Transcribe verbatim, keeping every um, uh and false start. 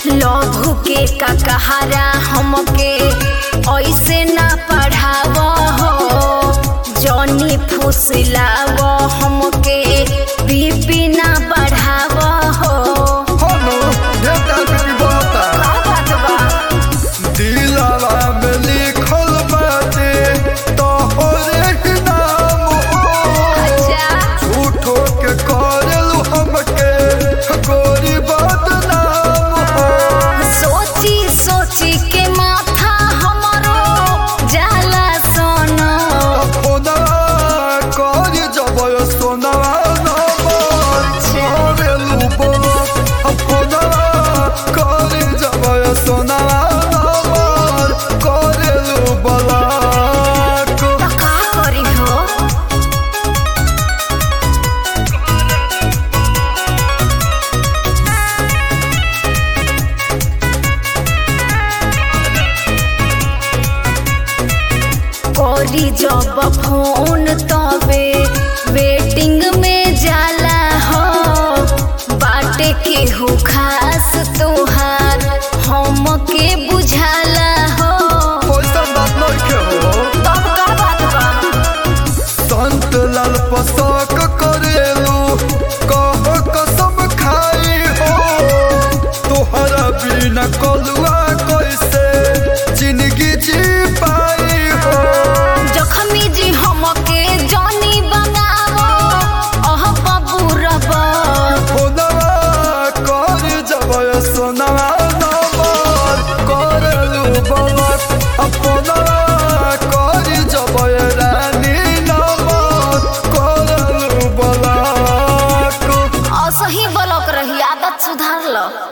लघु के का कहारा हमके ऐसे ना पढ़ाव हो, जॉनी फुसलाव हमके बीपी ना बढ़ाव हो। दिलवा में लिखल बाटे तोहरे ही नाम हो, झूठो के करेलू हमके गोरी बदनाम हो। सोची सोची के माथा हमरो जाला सोना, फोनवा कर जब सोनवा नंबर करेलू बोलत, फोनवा कर जब सोनवा नंबर करेलू बोलत। तो का करी हो? कोरी जब फोन तबे वेटिंग में जाला हो, बाटे के हो खास तोहार हमके बुझाला हो। ओइसन बात नइखे हो, तब का बात बा? संत लाल पसक करेलू कह कसम खाई हो, तोहरा बिना कलुआ कैसे जिंदगी जी पाई हो। जखमी जी हमके जानी बनावो अह बबूरबा, फोनवा कर जब सोनवा नंबर करेलू बोलत, फोनवा